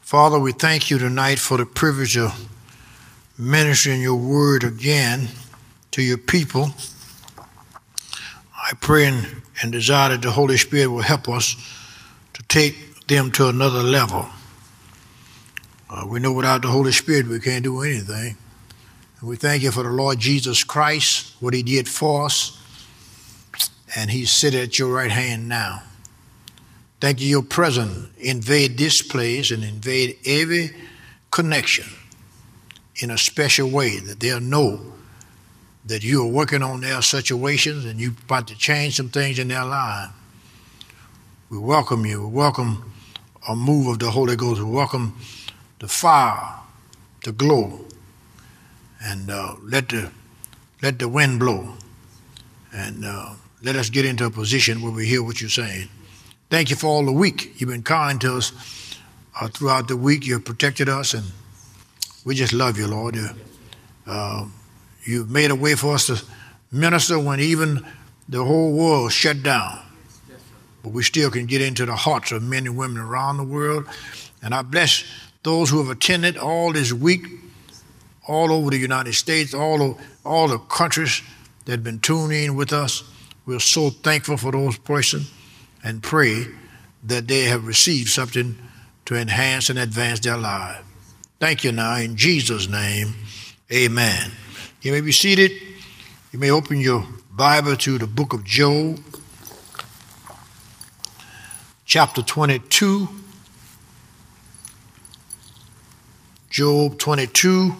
Father, we thank you tonight for the privilege of ministering your word again to your people. I pray and desire that the Holy Spirit will help us to take them to another level. We know without the Holy Spirit we can't do anything. And we thank you for the Lord Jesus Christ, what he did for us, and he's sitting at your right hand now. Thank you, your presence invade this place and invade every connection in a special way, that they'll know that you are working on their situations and you're about to change some things in their life. We welcome you. We welcome a move of the Holy Ghost. We welcome the fire, the glow, and let the wind blow, and let us get into a position where we hear what you're saying. Thank you for all the week. You've been kind to us throughout the week. You've protected us, and we just love you, Lord. You've made a way for us to minister when even the whole world shut down. But we still can get into the hearts of men and women around the world. And I bless those who have attended all this week, all over the United States, all the countries that have been tuning in with us. We're so thankful for those persons, and pray that they have received something to enhance and advance their lives. Thank you now, in Jesus' name, amen. You may be seated. You may open your Bible to the book of Job, chapter 22. Job 22.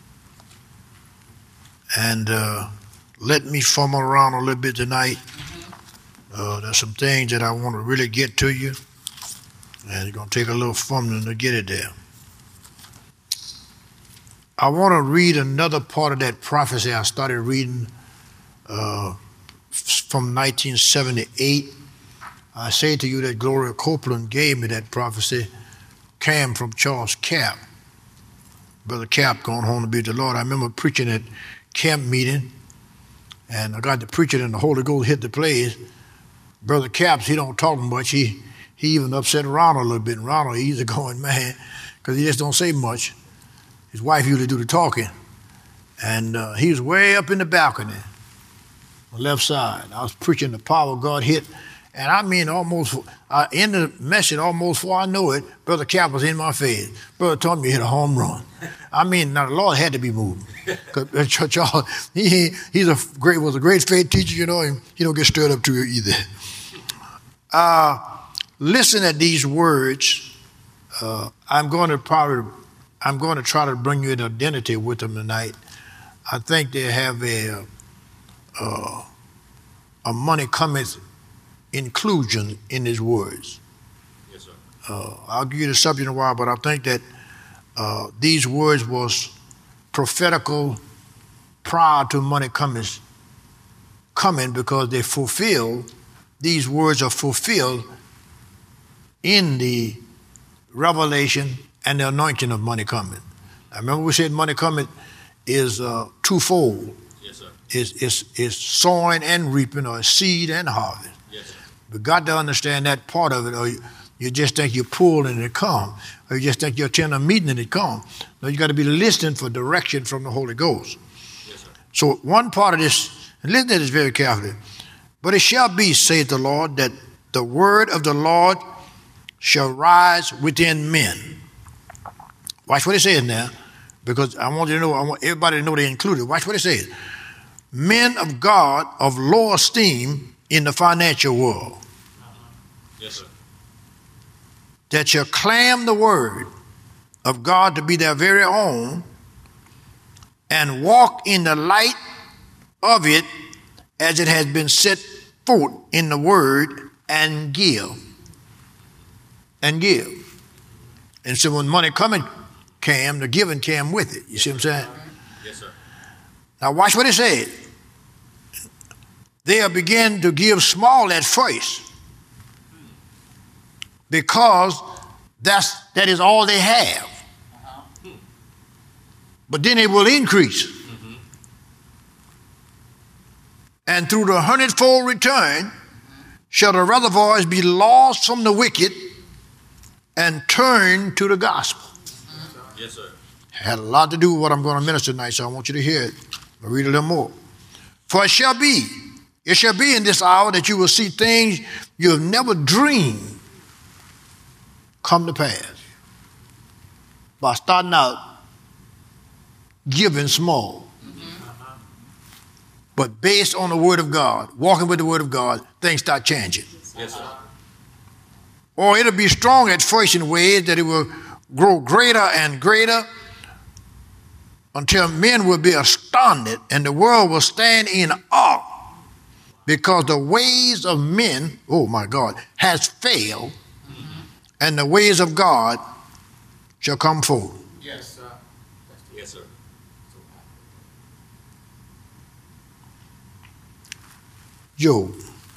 And let me fumble around a little bit tonight. There's some things that I want to really get to you, and it's going to take a little fumbling to get it there. I want to read another part of that prophecy I started reading from 1978. I say to you that Gloria Copeland gave me that prophecy, came from Charles Capp. Brother Capp going home to be with the Lord. I remember preaching at camp meeting, and I got to preaching and the Holy Ghost hit the place. Brother Capps, he don't talk much. He even upset Ronald a little bit. And Ronald, he's a going man because he just don't say much. His wife usually do the talking. And he was way up in the balcony on the left side. I was preaching, the power of God hit. And I mean, almost, in the message, almost before I know it, Brother Capp was in my face. Brother told me he hit a home run. I mean, now the Lord had to be moved. Because Charles, was a great faith teacher, you know, and he don't get stirred up to it either. Listen at these words. I'm going to try to bring you an identity with them tonight. I think they have a money cometh inclusion in his words. Yes, sir. I'll give you the subject in a while, but I think that these words was prophetical prior to money coming because they fulfill. These words are fulfilled in the revelation and the anointing of money coming. I remember we said money coming is twofold. Yes, sir. It's sowing and reaping, or seed and harvest. Yes, sir. We've got to understand that part of it, or you just think you pull and it come, or you just think you attend a meeting and it come. No, you got to be listening for direction from the Holy Ghost. Yes, sir. So one part of this, and listen to this very carefully. But it shall be, saith the Lord, that the word of the Lord shall rise within men. Watch what it says now, because I want everybody to know they're included. Watch what it says. Men of God of low esteem in the financial world. Yes, sir. That shall claim the word of God to be their very own and walk in the light of it as it has been set forth in the word, and give. And give. And so when money coming came, the giving came with it. You see what I'm saying? Yes, sir. Now watch what it said. They'll begin to give small at first because that is all they have. But then it will increase. And through the 100-fold return shall the reservoirs be lost from the wicked, and turn to the gospel. Yes, sir. Had a lot to do with what I'm going to minister tonight, so I want you to hear it. I'll read a little more. For it shall be in this hour that you will see things you have never dreamed come to pass. By starting out giving small. But based on the Word of God, walking with the Word of God, things start changing. Yes, sir. Or it'll be strong at first in ways that it will grow greater and greater until men will be astounded and the world will stand in awe because the ways of men, oh my God, has failed and the ways of God shall come forth. Yes, sir. Yes, sir. Job,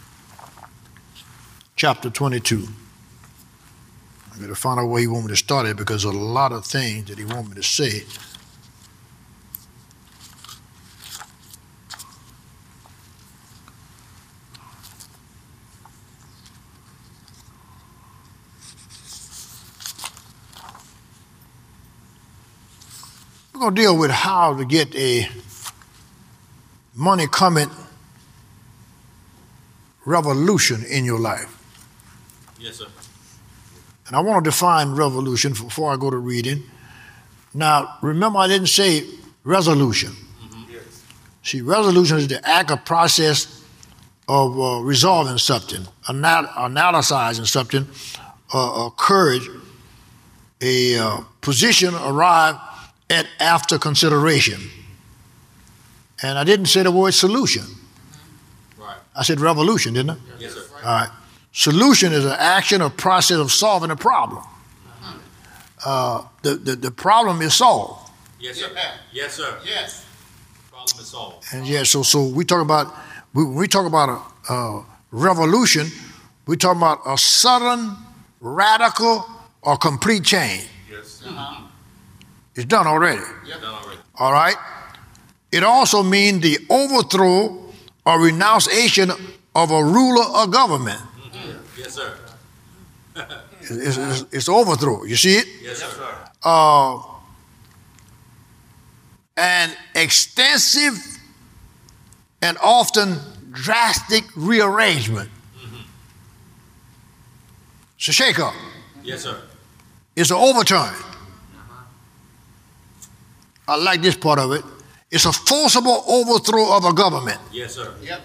chapter 22. I'm going to find out where he wants me to start at because there's a lot of things that he wants me to say. We're going to deal with how to get a money coming revolution in your life. Yes, sir. And I want to define revolution before I go to reading. Now, remember I didn't say resolution. Mm-hmm. Yes. See, resolution is the act or process of resolving something, analyzing something, courage, a position arrived at after consideration. And I didn't say the word solution. Right. I said revolution, didn't I? Yes, sir. All right. Solution is an action or process of solving a problem. The problem is solved. Yes, sir. Yes, sir. Yes. Problem is solved. And yeah, so we talk about when we talk about a revolution, we talk about a sudden, radical, or complete change. Yes. It's done already. Yep. Done already. All right. It also means the overthrow or renunciation of a ruler or government. Yes, sir. It's overthrow. You see it? Yes, sir. An extensive and often drastic rearrangement. It's a shake-up. Yes, sir. It's an overturn. I like this part of it. It's a forcible overthrow of a government. Yes, sir. Yep.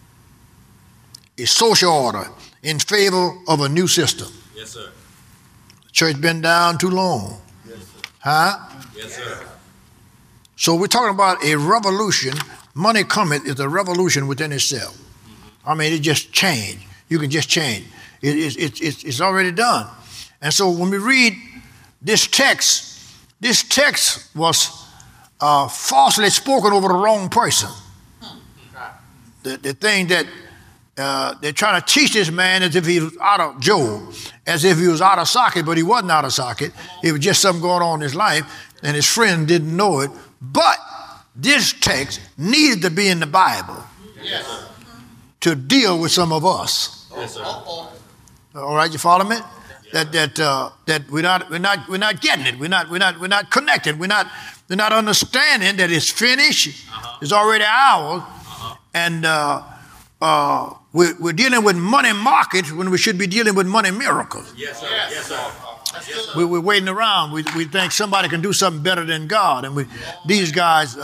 A social order in favor of a new system. Yes, sir. The church been down too long. Yes, sir. Huh? Yes, sir. So we're talking about a revolution. Money cometh is a revolution within itself. I mean, it just changed. You can just change. It's already done. And so when we read this text was falsely spoken over the wrong person. The thing that they're trying to teach this man as if he was out of Job, as if he was out of socket, but he wasn't out of socket. It was just something going on in his life, and his friend didn't know it. But this text needed to be in the Bible. Yes. To deal with some of us. Yes, sir. All right, you follow me? That we're not getting it. We're not connected. We're not understanding that it's finished. It's already ours, and we're dealing with money markets when we should be dealing with money miracles. Yes, sir. Yes, sir. Yes, sir. We're waiting around. We think somebody can do something better than God, and these guys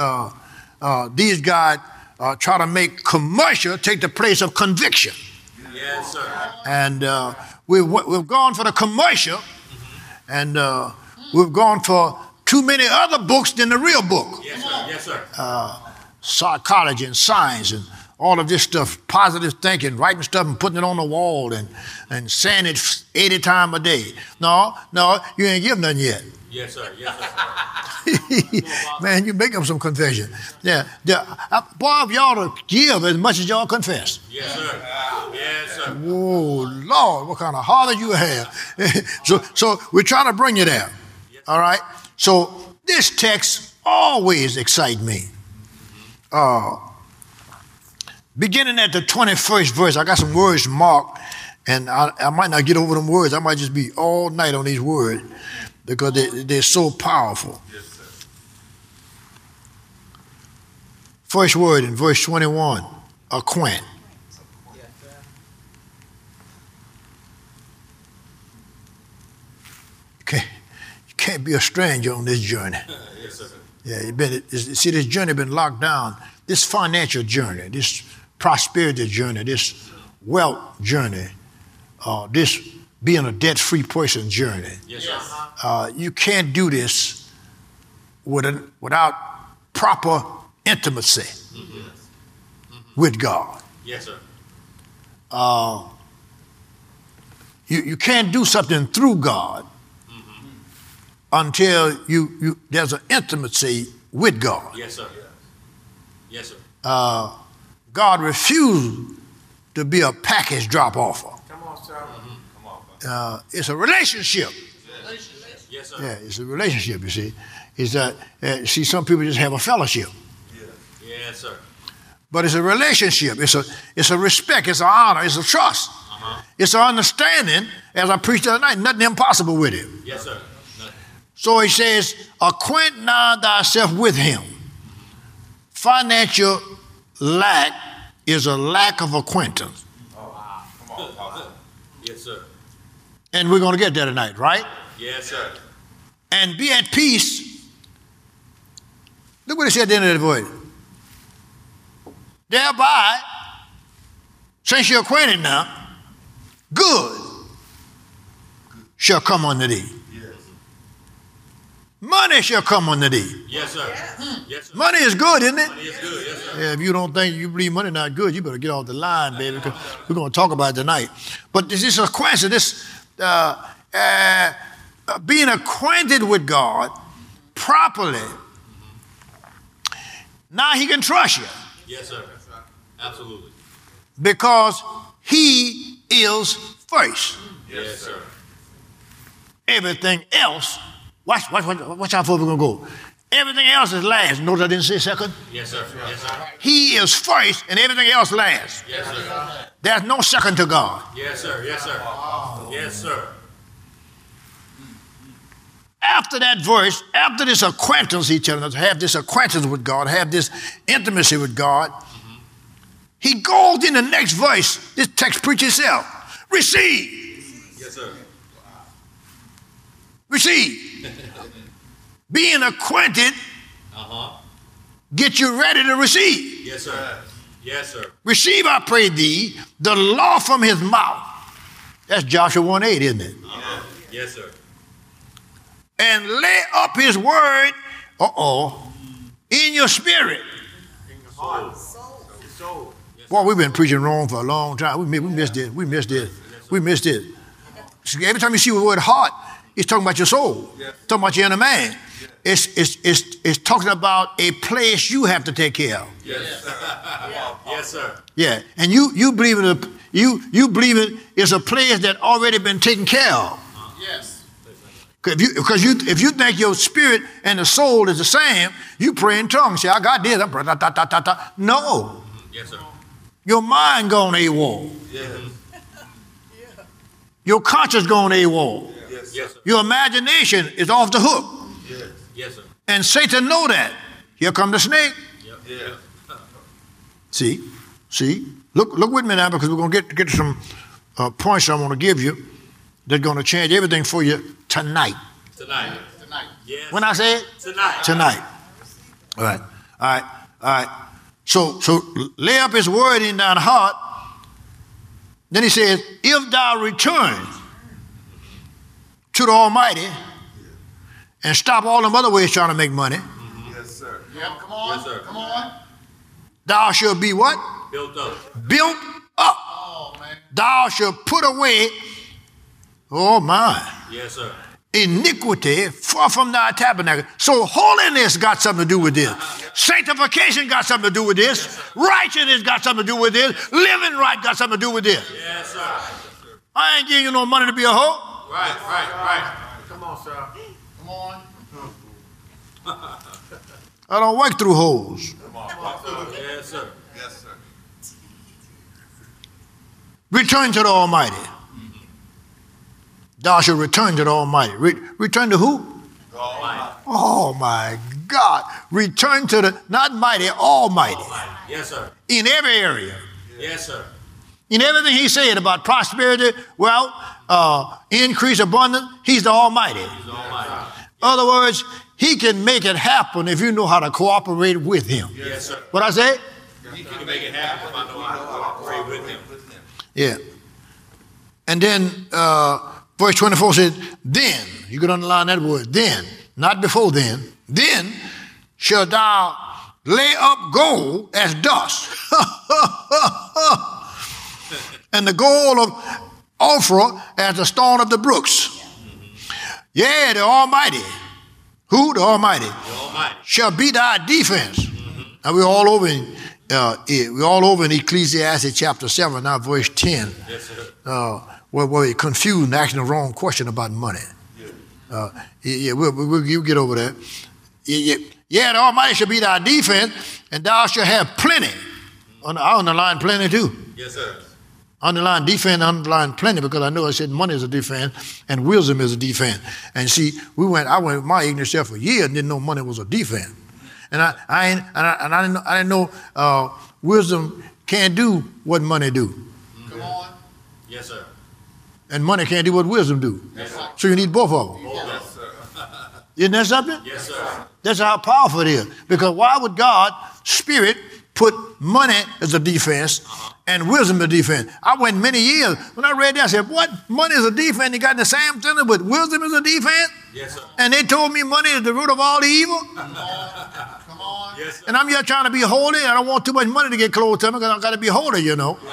try to make commercial take the place of conviction. Yes, sir. And we've gone for the commercial, and we've gone for too many other books than the real book. Yes, sir. Yes, sir. Psychology and science and all of this stuff, positive thinking, writing stuff and putting it on the wall and saying it 80 times a day. No, you ain't give nothing yet. Yes, sir. Yes, sir. Man, you make up some confession. Yeah. Boy, if y'all to give as much as y'all confess. Yes, sir. Yes, sir. Oh, Lord, what kind of heart you have. So we're trying to bring you there. All right? So this text always excites me. Beginning at the 21st verse, I got some words marked, And I might not get over them words. I might just be all night on these words because they're so powerful. Yes, sir. First word in verse 21, acquaint. You can't be a stranger on this journey. Yes, sir. Yeah, see, this journey been locked down. This financial journey, this prosperity journey, this wealth journey, this being a debt-free person journey. Yes, sir. You can't do this without proper intimacy with God. Yes, sir. You can't do something through God until there's an intimacy with God. Yes, sir. Yes, sir. God refused to be a package drop offer. Come on, sir. Come on. It's a relationship. Yes, sir. Yeah, it's a relationship, you see. Is that see, some people just have a fellowship. Yes, sir. But it's a relationship. It's a respect. It's an honor. It's a trust. It's an understanding, as I preached the other night, nothing impossible with it. Yes, sir. So he says, acquaint now thyself with him. Financial lack is a lack of acquaintance. Oh, come on, Pastor. Yes, sir. And we're going to get there tonight, right? Yes, sir. And be at peace. Look what he said at the end of the voice. Thereby, since you're acquainted now, good shall come unto thee. Money shall come unto thee. Yes, sir. Yes, sir. Money is good, isn't it? Money is good. Yes, sir. Yeah, if you don't think you believe money not good, you better get off the line, baby, because we're going to talk about it tonight. But this is a question. Being acquainted with God properly, now he can trust you. Yes, sir. Absolutely. Because he is first. Yes, sir. Everything else, watch how far we're going to go. Everything else is last. Notice I didn't say second. Yes, sir. Yes, sir. He is first and everything else last. Yes, sir. There's no second to God. Yes, sir. Yes, sir. Yes, sir. After that verse, after this acquaintance, he's telling us, have this acquaintance with God, have this intimacy with God, he goes in the next verse. This text preaches itself. Receive. Yes, sir. Receive. Being acquainted, get you ready to receive. Yes, sir. Yes, sir. Receive, I pray thee, the law from his mouth. That's Joshua 1:8, isn't it? Yes, sir. And lay up his word, in your spirit. In your heart. Soul. Boy, we've been preaching wrong for a long time. We missed it. We missed it. We missed it. See, every time you see the word heart, it's talking about your soul. Yes. Talking about your inner man. Yes. It's talking about a place you have to take care of. Yes. Yes, sir. Yeah, and you believe it is a place that already been taken care of. Yes. Because if you think your spirit and the soul is the same, you pray in tongues. Say, I got this. No. Yes, sir. Your mind gone AWOL. Yes. Your conscience gone AWOL. Yes. Yes, sir. Your imagination is off the hook. Yes. Yes, sir. And Satan know that. Here come the snake. Yep. Yeah. See. Look with me now, because we're going to get some points I want to give you that's going to change everything for you tonight. Tonight. Yes. When I say it? Tonight. All right. So lay up his word in thine heart. Then he says, if thou return to the Almighty and stop all them other ways trying to make money. Yes, sir. Yep, come on. Yes, sir. Come on. Thou shalt be what? Built up. Built up. Oh, man. Thou shalt put away, oh my, Yes, sir. iniquity far from thy tabernacle. So holiness got something to do with this. Sanctification got something to do with this. Yes, Righteousness got something to do with this. Living right got something to do with this. Yes, sir. I ain't giving you no money to be a hoe. Right. Come on, sir. Come on. I don't work through holes. Yes, sir. Yes, sir. Return to the Almighty. Thou shalt return to the Almighty. Return to who? Almighty. Oh my God. Return to the, not mighty, Almighty. Yes, sir. In every area. Yes, sir. In everything he said about prosperity, wealth, increase, abundance, he's the Almighty. He's the Almighty. In other words, he can make it happen if you know how to cooperate with him. Yes, sir. What I say? He can make it happen if I know how to cooperate with him. Yeah. And then verse 24 says, then, you can underline that word, then, not before then shall thou lay up gold as dust. And the gold of Ophir as the stone of the brooks. Yeah, the Almighty. Who? The Almighty. The Almighty. Shall be thy defense. Now we're all over in Ecclesiastes chapter 7, now verse 10. Yes, sir. Where we're confused and asking the wrong question about money. We'll get over that. Yeah, the Almighty shall be thy defense, and thou shalt have plenty. I underline plenty too. Yes, sir. Underline defense, underline plenty, because I know I said money is a defense and wisdom is a defense. And see, I went with my ignorant self for years and didn't know money was a defense. And I didn't know wisdom can't do what money do. Come on. Yes, sir. And money can't do what wisdom do. Yes, sir. So you need both of them. Yes, sir. Isn't that something? Yes, sir. That's how powerful it is. Because why would God, Spirit, put money as a defense and wisdom as a defense? I went many years. When I read that, I said, what? Money is a defense? You got the same thing, but wisdom is a defense? Yes, sir. And they told me money is the root of all the evil? Come on. Yes, sir. And I'm just trying to be holy. I don't want too much money to get close to me because I got to be holy, you know.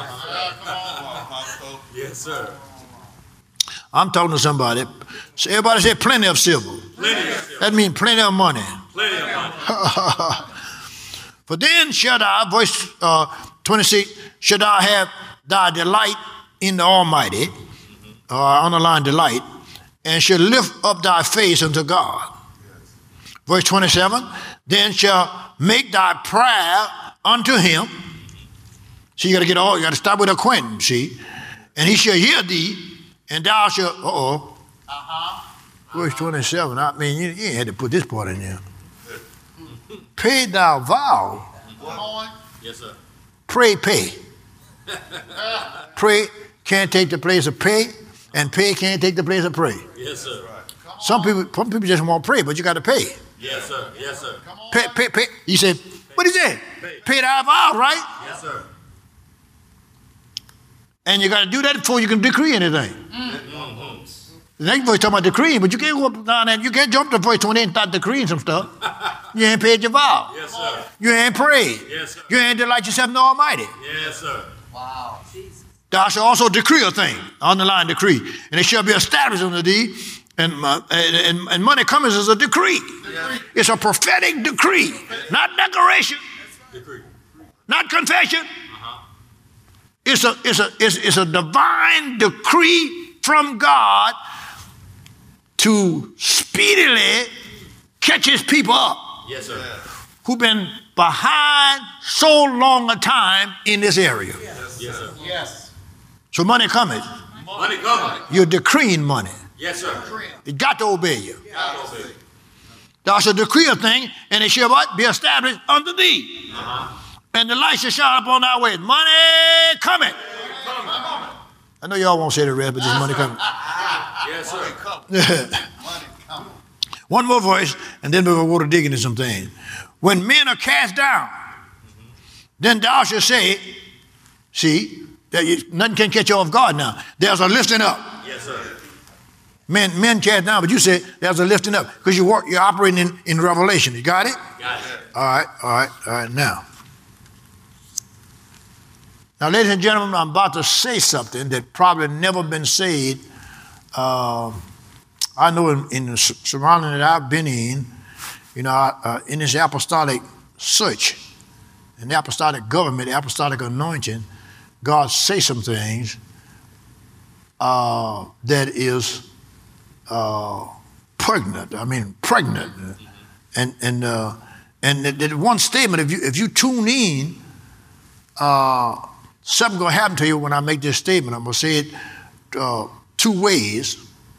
Yes, sir. I'm talking to somebody. So everybody say plenty of silver. Plenty of silver. That means plenty of money. Plenty of money. For then shall thou, verse 26, shall thou have thy delight in the Almighty, underline delight, and shall lift up thy face unto God. Verse 27, then shall make thy prayer unto him. See, you got to start with acquaintance, see. And he shall hear thee, and thou shalt, verse 27, I mean, you ain't had to put this part in there. Pay thy vow. Yes, sir. Pray, pay. Pray can't take the place of pay, and pay can't take the place of pray. Yes, sir. Some people just want to pray, but you got to pay. Yes, sir. Yes, sir. Pay. You said, what is that? Pay thy vow, right? Yes, sir. And you got to do that before you can decree anything. The next verse talking about decreeing, but you can't go up down there. You can't jump to verse 28 and start decreeing some stuff. You ain't paid your vow. Yes, sir. You ain't prayed. Yes, sir. You ain't delight yourself in the Almighty. Yes, sir. Wow. Jesus. Thou shalt also decree a thing, underline decree, and it shall be established unto thee, and money cometh as a decree. It's a prophetic decree, not declaration, Decree. not confession. It's a divine decree from God to speedily catch his people up Yes, sir. who've been behind so long a time in this area. Yes, sir. Yes. So money cometh. Money coming. You're decreeing money. Yes, sir. It got to obey you. God obey. Thou shalt decree a thing, and it shall what? Be established unto thee. And the light shall shine upon thy way. Money cometh. I know y'all won't say the rest, but this money coming. Yes, sir. One more verse, and then we'll go to dig into some things. When men are cast down, then thou shalt say, see, nothing can catch you off guard now. There's a lifting up. Yes, sir. Men cast down, but you say there's a lifting up because you're operating in revelation. You got it? Got it. All right, now. Now, ladies and gentlemen, I'm about to say something that probably never been said. I know in the surrounding that I've been in, in this apostolic search, in the apostolic government, the apostolic anointing, God say some things that is pregnant. And that one statement, if you tune in, something going to happen to you when I make this statement. I'm going to say it two ways.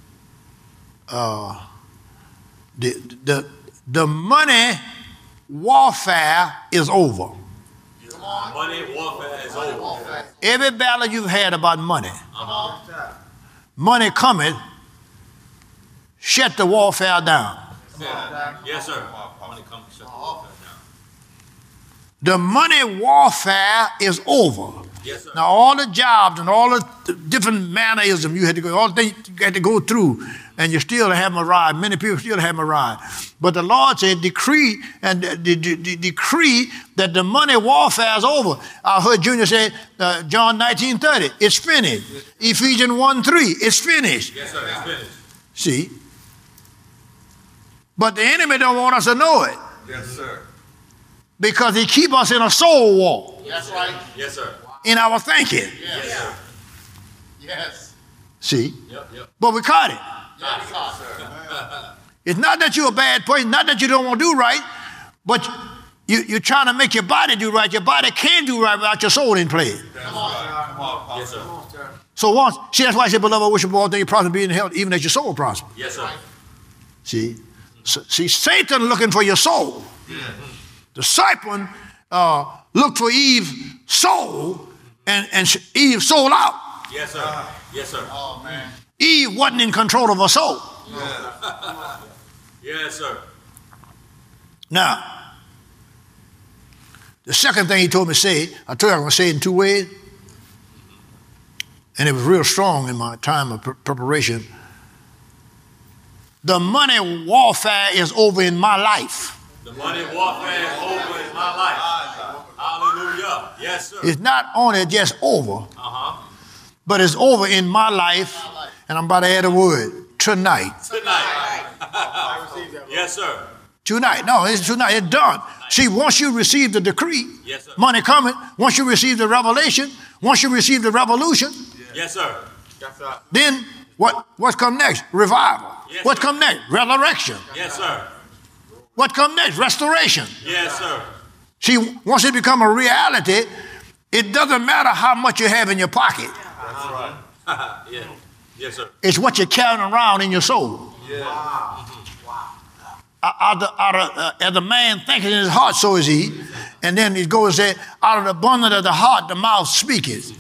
The money warfare is over. Money warfare is over. Every battle you've had about money, money cometh, shut the warfare down. Yes, sir. Money comes, shut the warfare down. The money warfare is over. Yes, sir. Now, all the jobs and all the different mannerisms you had to go, all the things you had to go through, and you still haven't arrived. Many people still haven't arrived. But the Lord said, decree that the money warfare is over. I heard Junior say, John 19:30, it's finished. Ephesians 1:3, it's finished. Yes, sir, it's finished. See? But the enemy don't want us to know it. Yes, sir. Because he keep us in a soul war. That's right. Yes, sir. In our thinking. Yes, sir. Yes. See? Yep. But we caught it. Yes, sir. It's not that you're a bad person, not that you don't want to do right, but you're trying to make your body do right. Your body can't do right without your soul in play. Come on. Yes, sir. So once, see, that's why I said, beloved, I wish above all things you prosper, be in health, even as your soul prosper. Yes, sir. See? See, Satan looking for your soul. The serpent looked for Eve's soul, and Eve sold out. Yes, sir. Yes, sir. Oh, man. Eve wasn't in control of her soul. Yes, sir. Now, the second thing he told me to say, I told you I'm going to say it in two ways, and it was real strong in my time of preparation. The money warfare is over in my life. The money warfare is over in my life. Hallelujah. Yes, sir. It's not only just over, but it's over in my life, and I'm about to add a word, tonight. Tonight. Yes, sir. Tonight. No, it's tonight. It's done. See, once you receive the decree, yes, sir, money coming. Once you receive the revelation, once you receive the revolution, yes, sir. Yes, sir. Then what's come next? Revival. Yes, what sir. come next? Resurrection. Yes, sir. What come next? Restoration. Yes, sir. See, once it become a reality, it doesn't matter how much you have in your pocket. That's right. Yeah. Yes, sir. It's what you're carrying around in your soul. Yeah. Wow. As a man thinketh in his heart, so is he. And then it goes and says, out of the abundance of the heart, the mouth speaketh.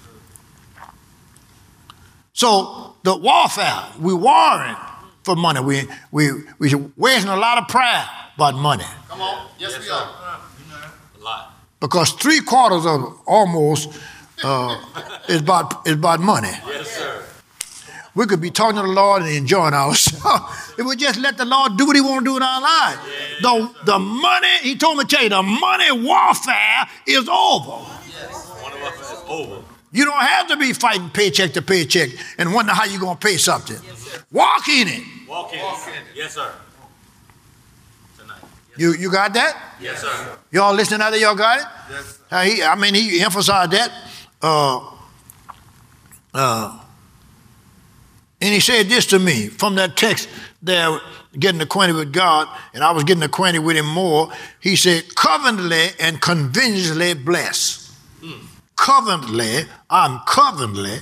So the warfare, we're warring for money. We're wasting a lot of prayer about money. Come on. Yes, we are. A lot. Because 3/4 of almost is about money. Yes, sir. We could be talking to the Lord and enjoying ourselves if we just let the Lord do what he want to do in our lives. Yeah. The money, he told me to tell you, the money warfare is over. Yes. Money warfare is over. You don't have to be fighting paycheck to paycheck and wonder how you're going to pay something. Yes, walk in it. Walk in it. Yes, sir. Tonight. Yes, you got that? Yes, sir. Y'all listening out there, y'all got it? Yes, sir. He emphasized that. And he said this to me from that text there, getting acquainted with God, and I was getting acquainted with him more. He said, covenantly and conveniently blessed. Covenantly, I'm covenant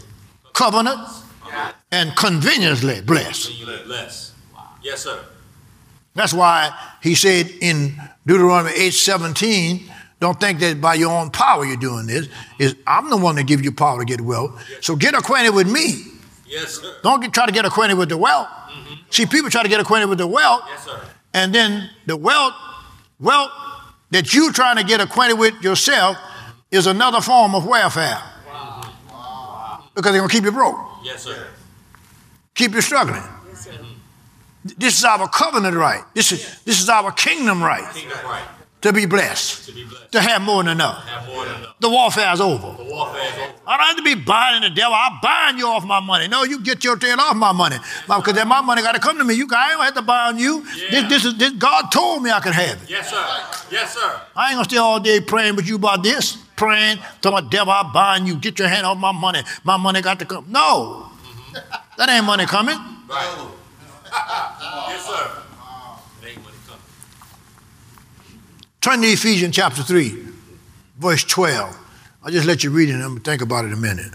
and conveniently blessed. Blessed. Yes, sir. That's why he said in Deuteronomy 8:17, don't think that by your own power you're doing this. I'm the one that gives you power to get wealth. So get acquainted with me. Yes, sir. Don't try to get acquainted with the wealth. Mm-hmm. See, people try to get acquainted with the wealth. Yes, sir. And then the wealth that you're trying to get acquainted with yourself is another form of welfare. Wow. Because they're going to keep you broke. Yes, sir. Keep you struggling. Yes, sir. This is our covenant right. This is our kingdom right. Kingdom right. To be blessed. To have more than enough. The warfare is over. The warfare is over. I don't have to be binding the devil. I'll bind you off my money. No, you get your tail off my money. Because then my money got to come to me. I ain't going to have to bind you. Yeah. This God told me I could have it. Yes, sir. Yes, sir. I ain't going to stay all day praying with you about this. Praying, telling my devil, I'll bind you. Get your hand off my money. My money got to come. No. That ain't money coming. Right. Yes, sir. It ain't money coming. Turn to Ephesians chapter 3, verse 12. I'll just let you read it and think about it a minute.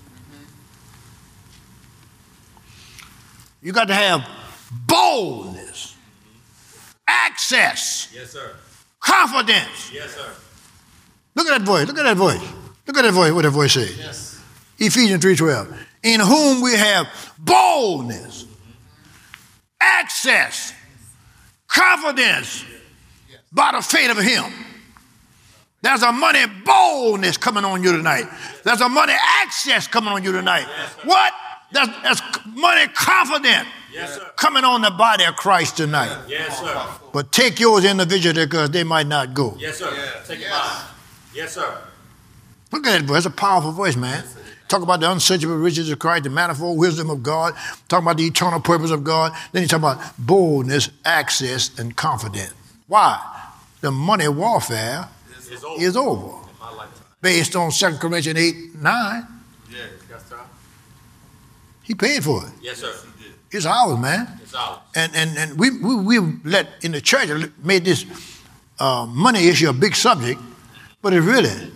You got to have boldness, access, Yes, sir. confidence. Yes, sir. Look at that voice. Look at that voice. Look at that voice. What that voice says. Yes. Ephesians 3:12. In whom we have boldness, access, confidence by the faith of him. There's a money boldness coming on you tonight. There's a money access coming on you tonight. What? There's money confidence coming on the body of Christ tonight. Yes, sir. But take yours individually because they might not go. Yes, sir. Take it mine. Yes, sir. Look at that voice. That's a powerful voice, man. Talk about the unsearchable riches of Christ, the manifold wisdom of God. Talk about the eternal purpose of God. Then you talk about boldness, access, and confidence. Why? The money warfare is over. Based on 2 Corinthians 8:9. Yes, sir. He paid for it. Yes, sir. It's ours, man. It's ours. And we let in the church made this money issue a big subject, but it really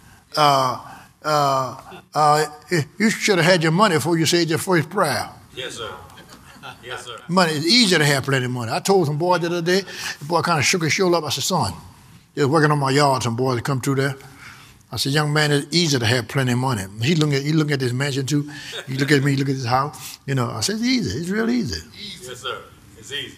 you should have had your money before you said your first prayer. Yes, sir. Yes, sir. Money, it's easier to have plenty of money. I told some boy the other day, the boy kind of shook his shoulder up. I said, son, they was working on my yard, some boys come through there. I said, young man, it's easier to have plenty of money. He looking at this mansion too. You look at me, you look at this house. You know, I said, it's easy. It's real easy. Yes, sir. It's easy.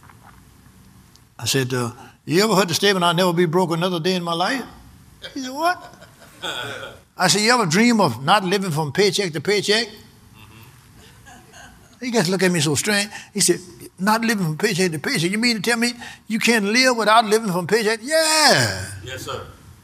I said, you ever heard the statement, I'll never be broke another day in my life? He said, what? I said, you ever dream of not living from paycheck to paycheck? He just looked at me so strange. He said, not living from paycheck to paycheck? You mean to tell me you can't live without living from paycheck? Yeah. Yes, sir.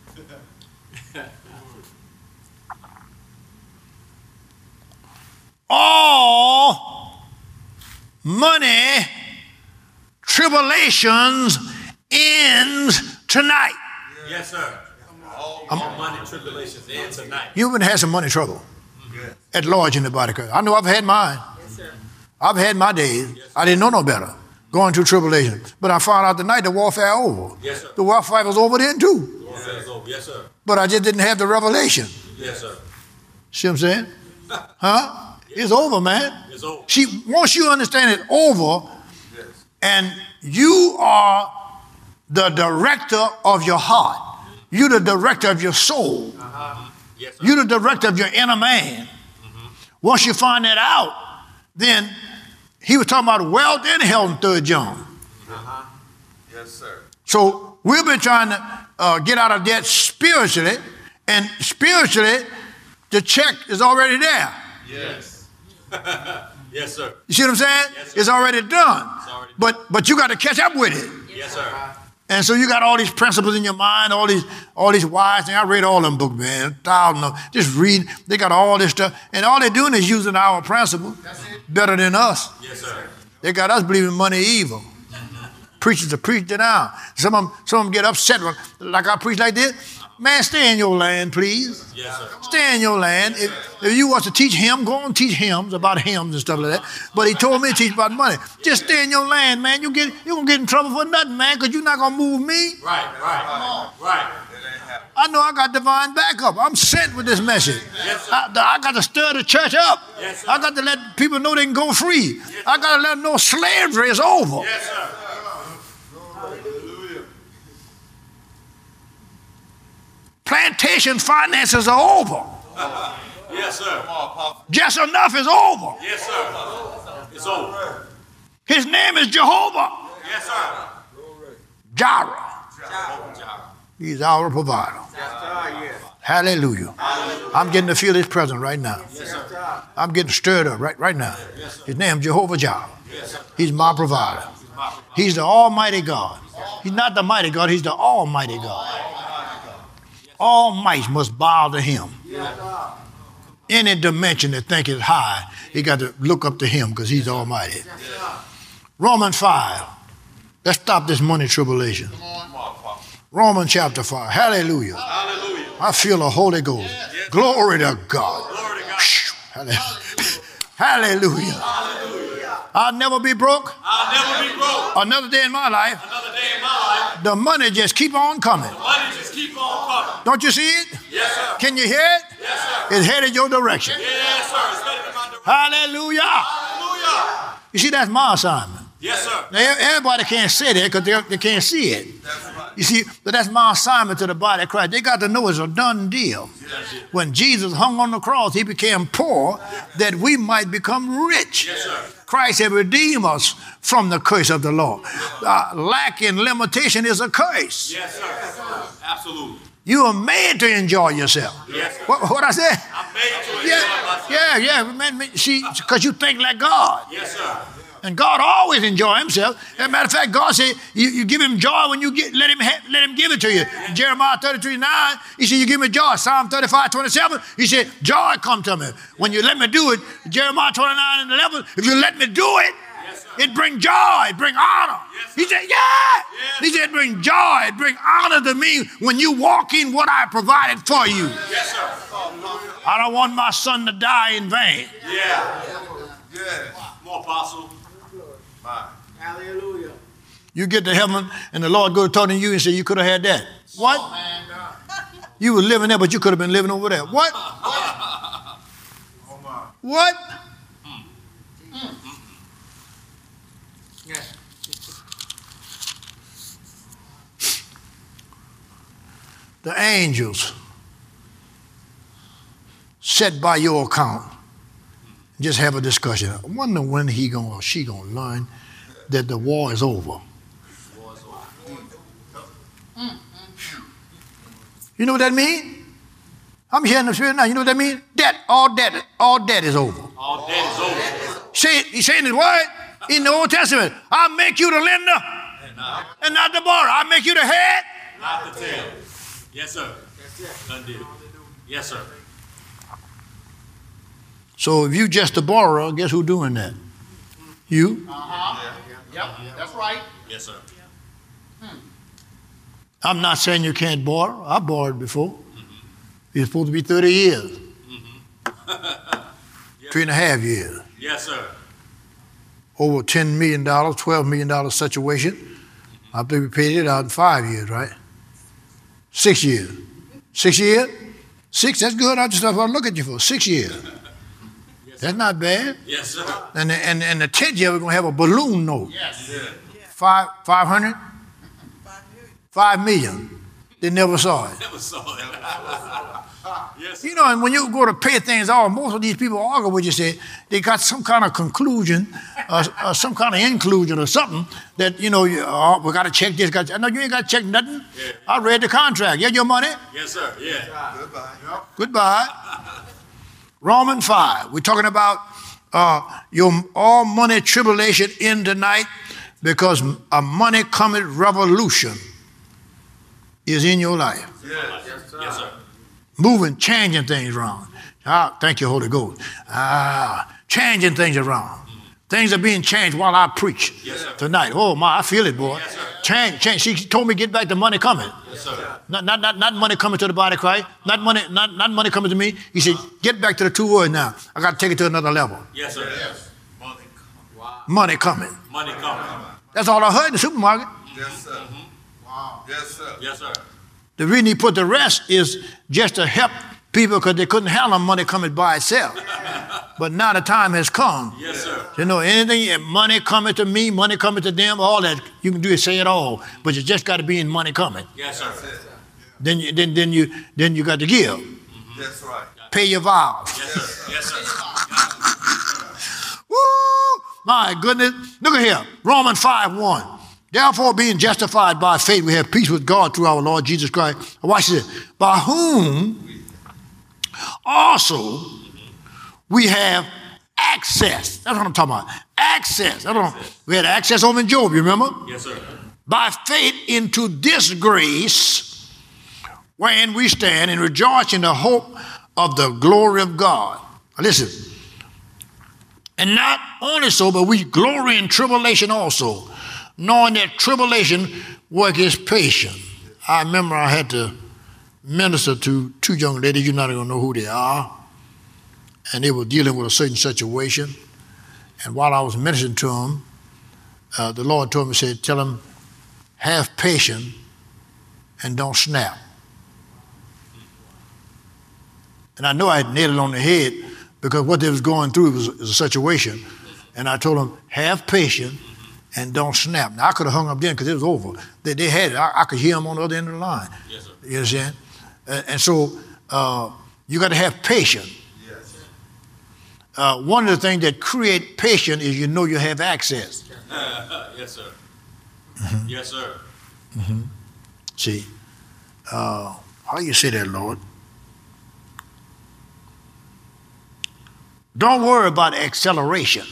All money tribulations ends tonight. Yes, sir. All money tribulations end tonight. You've been had some money trouble at large in the body. I know I've had mine. Yes, sir. I've had my days. I didn't know no better going through tribulation. But I found out tonight the warfare over. Yes, sir. The warfare was over then too. The warfare is over. Yes, sir. But I just didn't have the revelation. Yes, sir. See what I'm saying? Huh? It's over, man. It's over. See, once you understand it's over, and you are the director of your heart. You're the director of your soul. Yes, sir. You're the director of your inner man. Once you find that out, then he was talking about wealth and health in 3 John. Yes, sir. So we've been trying to get out of debt spiritually, and spiritually, the check is already there. Yes. Yes, sir. You see what I'm saying? Yes, sir. It's already done. It's already done. But you got to catch up with it. Yes, sir. And so you got all these principles in your mind, all these wise things. I read all them books, man, 1,000 of them. Just read. They got all this stuff. And all they're doing is using our principles better than us. Yes, sir. They got us believing money evil. Preachers to preach it down. Some of them get upset like I preach like this. Man, stay in your land, please. Yes, sir. Stay in your land. If you want to teach him, go and teach hymns about hymns and stuff like that. But he told me to teach about money. Just stay in your land, man. You're going to get in trouble for nothing, man, because you're not going to move me. Right. I know I got divine backup. I'm sent with this message. Yes, sir. I got to stir the church up. Yes, sir. I got to let people know they can go free. I got to let them know slavery is over. Yes, sir. Plantation finances are over. Yes, sir. Just enough is over. Yes, sir. It's over. His name is Jehovah Yes, sir. Jireh. He's our provider. Hallelujah. I'm getting to feel his presence right now. I'm getting stirred up right now. His name is Jehovah Jireh. He's my provider. He's the almighty God. He's not the mighty God. He's the almighty God. All might must bow to him. Any dimension that think is high, you got to look up to him because he's almighty. Romans 5. Let's stop this money tribulation. Romans chapter 5. Hallelujah. Hallelujah. I feel the Holy Ghost. Glory to God. Glory to God. Hallelujah. Hallelujah. I'll never be broke. I'll never be broke. Another day in my life. Another day in my life. The money just keep on coming. Money just keep on coming. Don't you see it? Yes, sir. Can you hear it? Yes, sir. It's headed your direction. Yes, sir. It's headed in my direction. Hallelujah. Hallelujah. You see, that's my assignment. Yes, sir. Now, everybody can't say that because they can't see it. That's right. You see, but that's my assignment to the body of Christ. They got to know it's a done deal. Yes, When Jesus hung on the cross, he became poor that we might become rich. yes, sir. Christ had redeemed us from the curse of the law. Lack and limitation is a curse. Yes, sir. Absolutely. You are made to enjoy yourself. Yes, sir. What I said? I'm made to enjoy myself. Yeah. Man, see, because you think like God. Yes, sir. And God always enjoy himself. As a matter of fact, God said, you give him joy when you let him give it to you. Jeremiah 33:9, he said, you give me joy. Psalm 35:27, he said, joy come to me. When you let me do it, Jeremiah 29:11, if you let me do it, it bring joy, it bring honor. He said, He said, it bring joy, it bring honor to me when you walk in what I provided for you. Yes, sir. I don't want my son to die in vain. Yeah. More apostle. Hallelujah. You get to heaven and the Lord go talking to you and say, you could have had that. What? You were living there, but you could have been living over there. What? What? Yes. The angels set by your account. Just have a discussion. I wonder when she gonna learn that the war is over. You know what that means? I'm here in the spirit now. You know what that means? All debt is over. All debt is over. He's saying his word in the Old Testament. I'll make you the lender and not the borrower. I'll make you the head. Not the tail. Yes, sir. Done deal. Yes, sir. So if you just a borrower, guess who's doing that? You. Yep, that's right. Yes, sir. I'm not saying you can't borrow. I borrowed before. It's supposed to be 30 years. 3.5 years. Yes, sir. Over $10 million, $12 million situation. I think we paid it out in 5 years, right? 6 years. 6 years? 6, that's good. I just thought I'd look at you for 6 years. That's not bad. Yes, sir. And the 10th year, we're going to have a balloon note. Yes. 500? 5 million. They never saw it. Never saw that. Yes, sir. You know, and when you go to pay things off, most of these people argue with you, say they got some kind of conclusion, or some kind of inclusion or something that, you know, we got to check this. No, you ain't got to check nothing. Yeah. I read the contract. You had your money? Yes, sir. Yeah. Goodbye. Romans 5. We're talking about your all money tribulation in tonight because a money coming revolution is in your life. Yes, sir. Moving, changing things around. Thank you, Holy Ghost. Changing things around. Things are being changed while I preach tonight. Oh my, I feel it, boy. Change. She told me get back the money coming. Yes, sir. Not money coming to the body of Christ. Not money coming to me. He said, get back to the 2 words now. I got to take it to another level. Yes, sir. Yes. Money coming. Money coming. That's all I heard in the supermarket. Yes, sir. Wow. Yes, sir. Yes, sir. The reason he put the rest is just to help people because they couldn't handle money coming by itself. But now the time has come. Yes, sir. You know, anything, money coming to me, money coming to them, all that, you can do is say it all. But you just got to be in money coming. Yes, sir. Then you got to give. That's right. Pay your vows. Yes, sir. Yes, sir. Woo! My goodness. Look at here. Romans 5:1. Therefore, being justified by faith, we have peace with God through our Lord Jesus Christ. Watch this. By whom also we have access. That's what I'm talking about. Access. We had access over in Job, you remember? Yes, sir. By faith into this grace wherein we stand and rejoice in the hope of the glory of God. Now listen. And not only so, but we glory in tribulation also, knowing that tribulation worketh patience. I remember I had to minister to 2 young ladies. You're not going to know who they are. And they were dealing with a certain situation. And while I was ministering to them, the Lord told me, said, tell them, have patience and don't snap. And I know I had nailed it on the head because what they was going through was a situation. And I told them, have patience and don't snap. Now, I could have hung up then because it was over. They had it. I could hear them on the other end of the line. Yes, sir. You understand? And so you got to have patience. Yes. One of the things that create patience is you know you have access. Yes, sir. Mm-hmm. Yes, sir. Mm-hmm. See, how you say that, Lord? Don't worry about acceleration.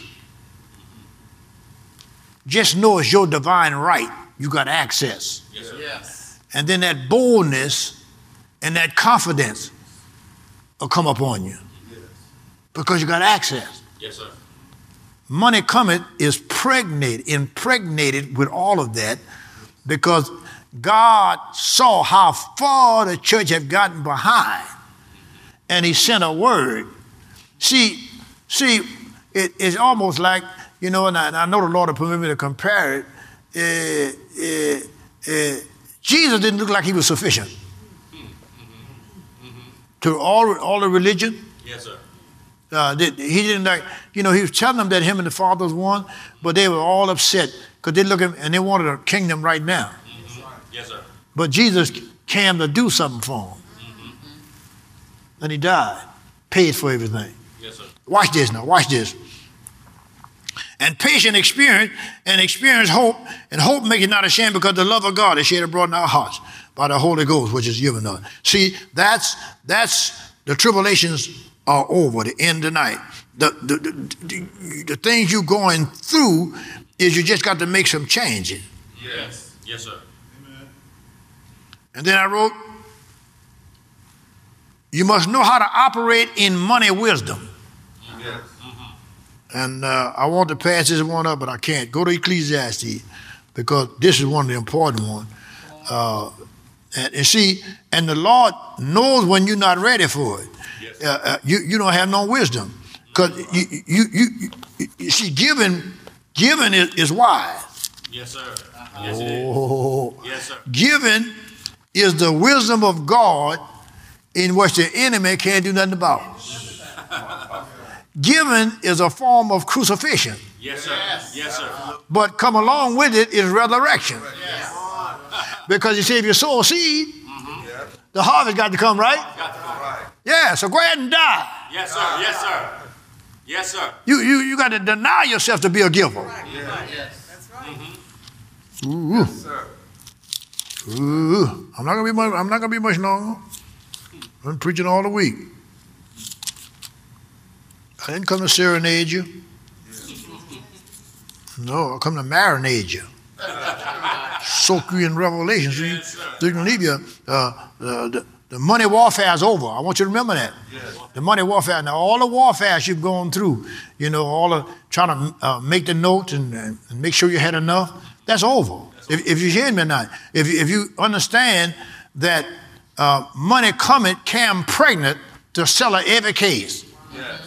Just know it's your divine right. You got access. Yes, sir. Yes. And then that boldness and that confidence will come upon you because you got access. Yes, sir. Money cometh is impregnated with all of that because God saw how far the church had gotten behind and he sent a word. See, it's almost like, you know, and I know the Lord will permit me to compare it. Jesus didn't look like he was sufficient to all the religion. Yes, sir. He didn't like, you know, he was telling them that him and the Father was one, but they were all upset because they look at him and they wanted a kingdom right now. Mm-hmm. Yes, sir. But Jesus came to do something for them. Mm-hmm. And he died, paid for everything. Yes, sir. Watch this now, watch this. And patient experience hope, and hope make it not ashamed because the love of God is shed abroad in our hearts by the Holy Ghost, which is given us. See, that's the tribulations are over, the end of the night. The things you're going through is you just got to make some changes. Yes. Yes, sir. Amen. And then I wrote, you must know how to operate in money wisdom. Yes. And I want to pass this one up, but I can't. Go to Ecclesiastes because this is one of the important ones. And see, and the Lord knows when you're not ready for it. Yes. You don't have no wisdom because you see, giving is wise. Yes, sir. Yes, it is. Oh, Yes, sir. giving is the wisdom of God in which the enemy can't do nothing about. Giving is a form of crucifixion, Yes, sir. Yes, sir. but come along with it is resurrection. Because you see, if you sow a seed, the harvest got to come, right? Got to come. Right. Yeah, so go ahead and die. Yes, sir. Yes, sir. Yes, sir. You got to deny yourself to be a giver. Yes. That's right. Ooh, Yes, sir. ooh. I'm not gonna be much longer. I'm preaching all the week. I didn't come to serenade you. No, I come to marinate you. Soak you in revelation so you can leave you. The money warfare is over. I want you to remember that. Yes. The money warfare. Now, all the warfare you've gone through, you know, all the trying to make the notes and make sure you had enough, that's over. If you hear me or not. If you understand that money coming came pregnant to sell every case. Yes.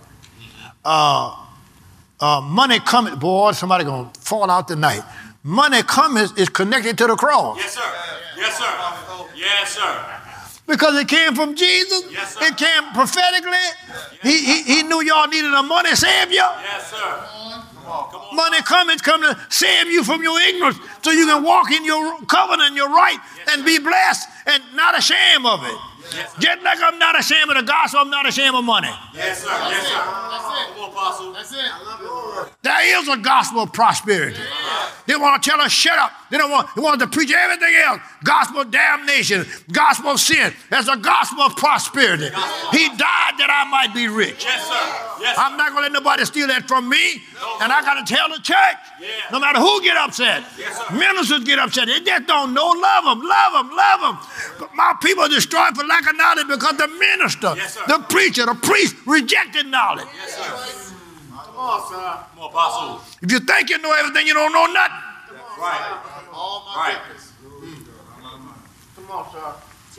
Money coming, boy, somebody gonna fall out tonight. Money coming is connected to the cross. Yes, sir. Yes, sir. Yes, sir. Because it came from Jesus. Yes, sir. It came prophetically. He knew y'all needed a money savior. Yes, sir. Come on. Money coming to save you from your ignorance so you can walk in your covenant, your right, and be blessed and not ashamed of it. Yes, sir. Just like I'm not ashamed of the gospel, I'm not ashamed of money. Yes, sir. Yes, sir. Come on, Apostle. That's it. There is a gospel of prosperity. They want to tell us, shut up. They want to preach everything else. Gospel of damnation, gospel of sin. There's a gospel of prosperity. He died that I might be rich. Yes, sir. Yes, sir. I'm not going to let nobody steal that from me. And I got to tell the church, no matter who get upset, ministers get upset. They just don't know. Love them, love them, love them. But my people are destroyed for lack of knowledge because the minister, the preacher, the priest rejected knowledge. Yes, sir. Come on, sir. Come on, Apostle. If you think you know everything, you don't know nothing. Right. All my Right. goodness. Come on, sir.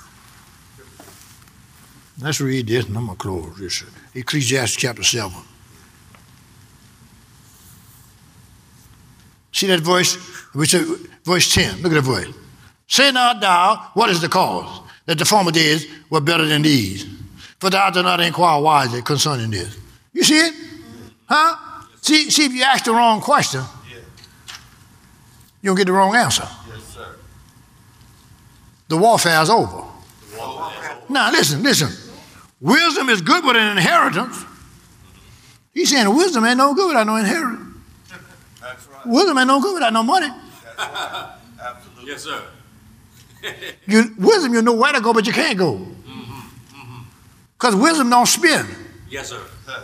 Let's read this, and I'm going to close this. Ecclesiastes chapter 7. See that verse? Verse 10. Look at the verse. Say not thou, what is the cause? That the former days were better than these. For thou do not inquire wisely concerning this. You see it? Huh? See if you ask the wrong question, you'll get the wrong answer. Yes, sir. The warfare is over. Now listen. Wisdom is good with an inheritance. He's saying wisdom ain't no good without no inheritance. That's right. Wisdom ain't no good without no money. That's right. Absolutely. Yes, sir. Wisdom, you know where to go, but you can't go. Because wisdom don't spend Yes, sir.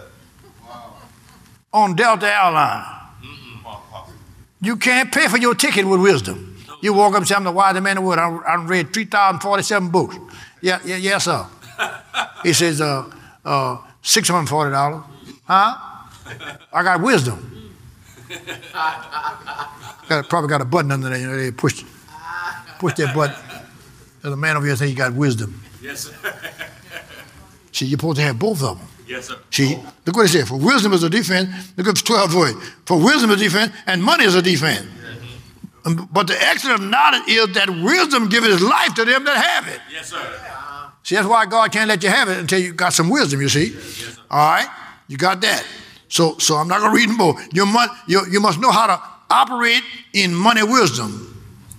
on Delta Airlines. You can't pay for your ticket with wisdom. You walk up and say, I'm the wisest man in the world. I've read 3,047 books. Yes, sir. He says, $640. Huh? I got wisdom. Probably got a button under there. You know, they push that button. There's a man over here saying he got wisdom. Yes, sir. See, you're supposed to have both of them. Yes, sir. See, look what it said. For wisdom is a defense. Look at 12 verse. For wisdom is a defense, and money is a defense. But the excellent knowledge is that wisdom giveth his life to them that have it. Yes, sir. See, that's why God can't let you have it until you got some wisdom, you see. Yes, sir. All right? You got that. So I'm not going to read them more. You must know how to operate in money wisdom.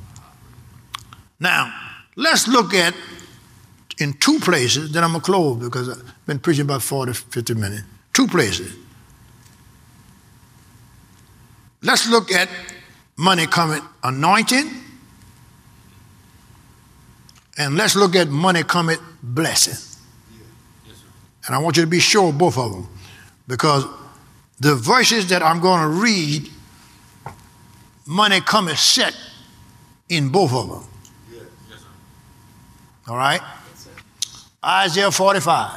Now, let's look at in two places, then I'm going to close because I've been preaching about 40, 50 minutes. Two places. Let's look at money coming anointing, and let's look at money coming blessing. Yes, sir. And I want you to be sure of both of them, because the verses that I'm going to read, money cometh set in both of them. Yes, sir. All right? Isaiah 45.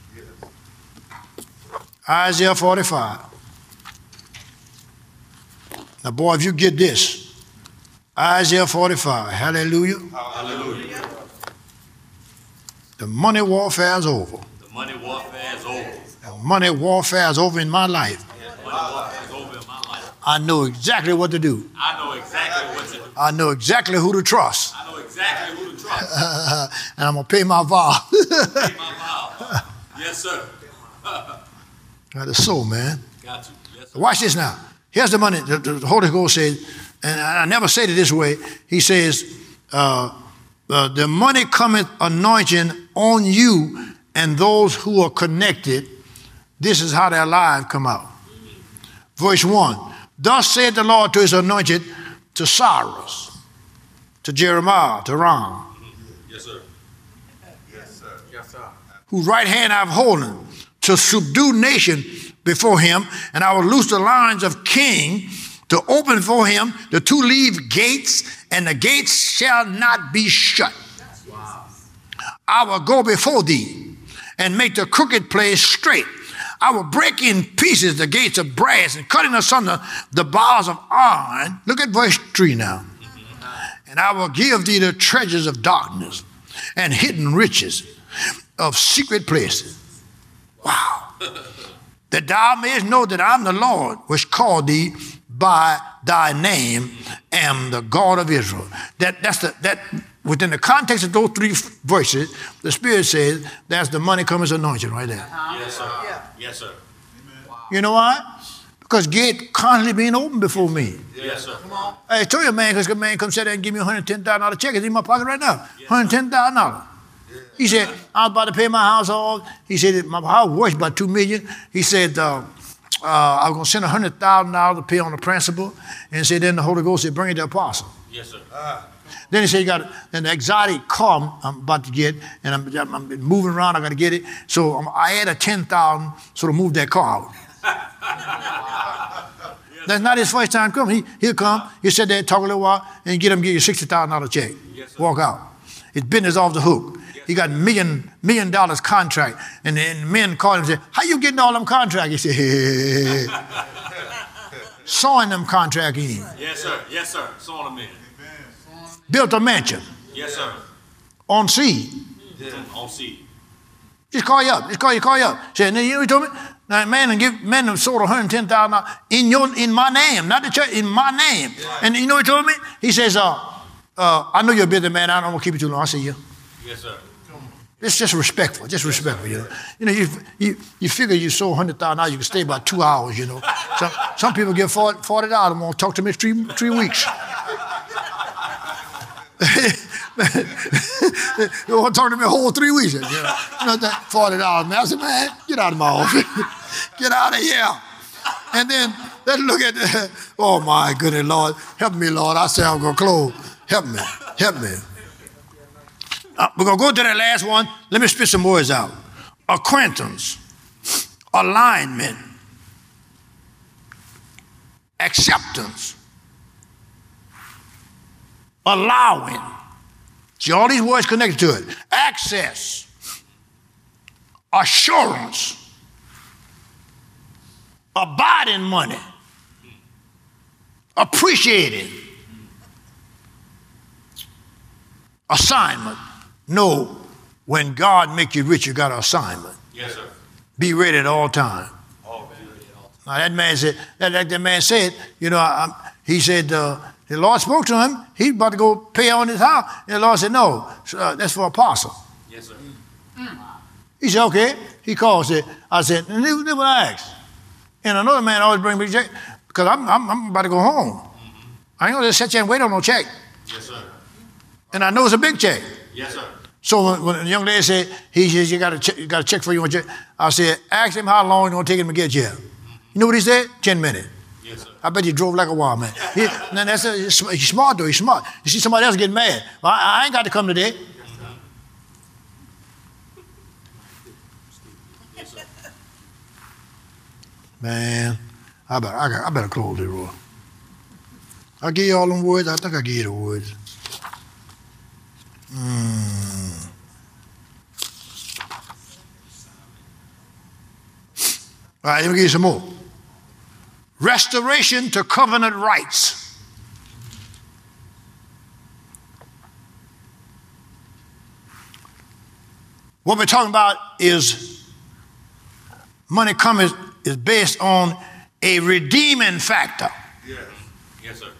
Isaiah 45. Now, boy, if you get this, Isaiah 45, hallelujah. Hallelujah. The money warfare is over. The money warfare is over. The money warfare is over in my life. Yes, money warfare is over in my life. I know exactly what to do. I know exactly what to do. I know exactly who to trust. I know exactly who to trust. And I'm going to pay my vow. Pay my vow. Yes, sir. That is so, man. Got you. Yes, sir. Watch this now. Here's the money. The Holy Ghost says, and I never said it this way. He says, the money cometh anointing on you and those who are connected. This is how their lives come out. Verse 1. Thus said the Lord to his anointed, to Cyrus, to Jeremiah, to Ram, Yes, sir. Yes, sir. Yes, sir. whose right hand I've holden, to subdue nation before him, and I will loose the lines of king, to open for him the two-leaved gates, and the gates shall not be shut. Wow. I will go before thee and make the crooked place straight. I will break in pieces the gates of brass and cutting asunder the bars of iron. Look at verse 3 now. And I will give thee the treasures of darkness and hidden riches of secret places. Wow. That thou mayest know that I'm the Lord which called thee by thy name, am the God of Israel. That within the context of those three verses, the Spirit says that's the money cometh anointing right there. Yes, sir. Yes, sir. You know why? Because gate constantly being open before me. Yes, sir. I told you, man, because a man come sit there and give me $110,000 check. It's in my pocket right now. $110,000. He said, I was about to pay my house off. He said, my house was worth about $2 million. He said, I was going to send $100,000 to pay on the principal. And he said, then the Holy Ghost said, bring it to the apostle. Yes, sir. Then he said, then the exotic car I'm about to get, and I'm moving around, I got to get it. So I added $10,000 so to move that car out. That's not his first time coming. He'll come, he'll sit there, talk a little while, and give you a $60,000 check. Yes, walk out. His business off the hook. He got $1 million contract. And then men called him and said, how you getting all them contracts? He said, hey. Sewing them contract in. Yes, sir. Yes, sir. Sewing them in. Built a mansion Yes, sir. on seed. On seed. Just call you up. Just call you up. Said, you know what he told me? Now, man have sold $110,000 in my name, not the church, in my name. Right. And you know what he told me? He says, I know you're a busy man. I don't want to keep you too long. I'll see you. Yes, sir. It's just respectful, you know. You know, you figure you sold $100,000, you can stay about 2 hours, you know. Some people get $40 and won't talk to me 3 weeks. You won't talk to me a whole 3 weeks. You know that $40, man. I said, man, get out of my office. Get out of here. And then let's look at that. Oh, my goodness, Lord. Help me, Lord. I said I'm going to close. Help me. Help me. We're going to go to that last one. Let me spit some words out. Acquaintance, alignment, acceptance, allowing. See, all these words connected to it. Access, assurance, abiding money, appreciating, assignment. No, when God make you rich, you got an assignment. Yes, sir. Be ready at all times. Now that man said, like that man said, you know, he said, the Lord spoke to him. He's about to go pay on his house. And the Lord said, no, that's for apostle. Yes, sir. He said, okay. He called, I said, and this is what I asked. And another man always bring me a check because I'm about to go home. I ain't going to just sit there and wait on no check. Yes, sir. And I know it's a big check. Yes, sir. So when the young lady said, he says, you got a check for you. I said, ask him how long it's going to take him to get here. You know what he said? 10 minutes. Yes, sir. I bet he drove like a wild man. He's smart, though. He's smart. You see somebody else getting mad. Well, I ain't got to come today. Yes, sir. Man, I better close this, Roy. I give you all them words. I think I give you the words. All right, let me give you some more. Restoration to covenant rights. What we're talking about is money coming is based on a redeeming factor. Yes. Yes, sir.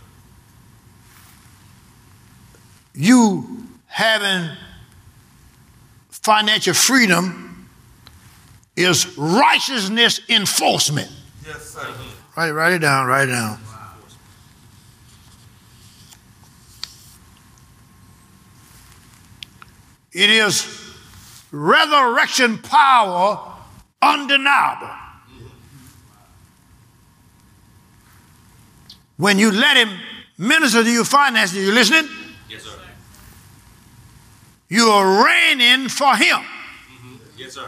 You having financial freedom is righteousness enforcement. Yes, sir. Write it down, write it down. It is resurrection power undeniable. When you let him minister to your finances, you listening? Yes, sir. You are reigning for him. Yes, sir.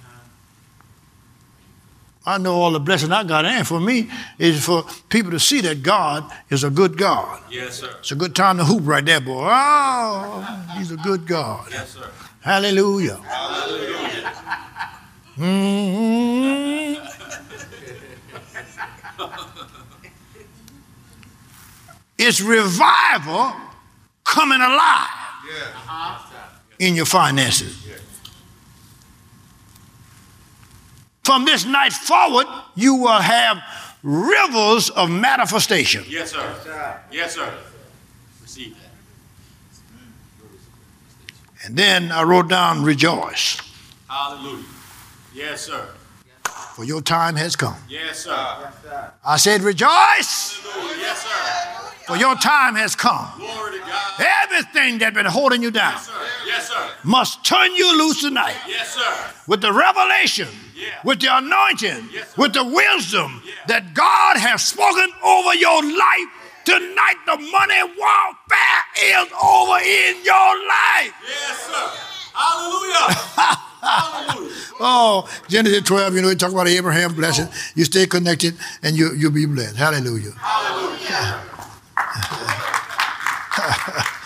I know all the blessing I got, and for me, is for people to see that God is a good God. Yes, sir. It's a good time to hoop right there, boy. Oh, he's a good God. Yes, sir. Hallelujah. Hallelujah. Mm-hmm. It's revival coming alive in your finances. From this night forward, you will have rivers of manifestation. Yes, sir. Yes, sir. Receive that. And then I wrote down rejoice, Hallelujah. Yes, sir. for your time has come. Yes, sir. I said rejoice, Hallelujah. Yes, sir. for your time has come. Glory to God. Everything that's been holding you down Yes, sir. Yes, sir. must turn you loose tonight Yes, sir. with the revelation, Yeah. with the anointing, Yes, sir. with the wisdom Yeah. that God has spoken over your life. Tonight, the money warfare is over in your life. Yes, sir. Hallelujah. Hallelujah. Oh, Genesis 12, you know, we talk about Abraham blessing. You stay connected and you'll be blessed. Hallelujah. Hallelujah.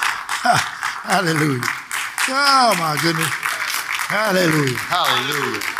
Hallelujah. Oh, my goodness. Hallelujah. Hallelujah.